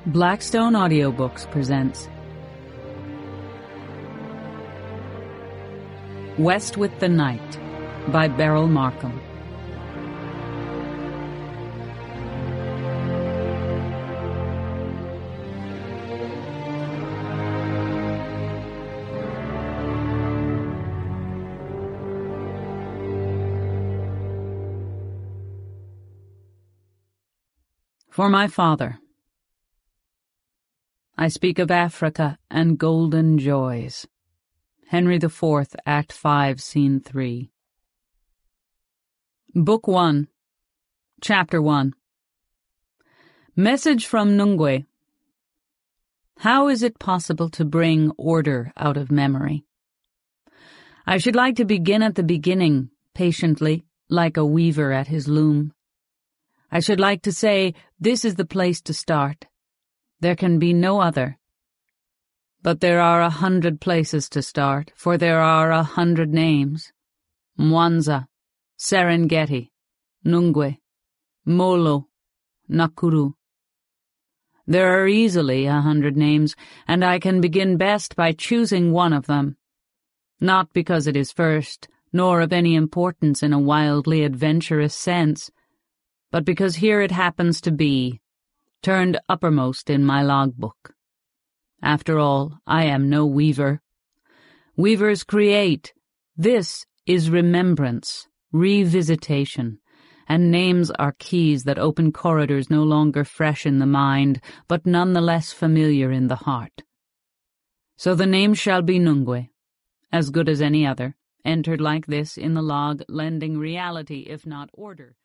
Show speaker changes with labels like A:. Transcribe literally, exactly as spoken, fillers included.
A: Blackstone Audiobooks presents West with the Night by Beryl Markham. For my father. I speak of Africa and golden joys. Henry the Fourth, Act Five, Scene Three. Book One, Chapter One. Message from Nungwe. How is it possible to bring order out of memory? I should like to begin at the beginning, patiently, like a weaver at his loom. I should like to say, this is the place to start. There can be no other. But there are a hundred places to start, for there are a hundred names. Mwanza, Serengeti, Nungwe, Molo, Nakuru. There are easily a hundred names, and I can begin best by choosing one of them. Not because it is first, nor of any importance in a wildly adventurous sense, but because here it happens to be, turned uppermost in my logbook. After all, I am no weaver. Weavers create. This is remembrance, revisitation, and names are keys that open corridors no longer fresh in the mind, but none the less familiar in the heart. So the name shall be Nungwe, as good as any other, entered like this in the log, lending reality, if not order,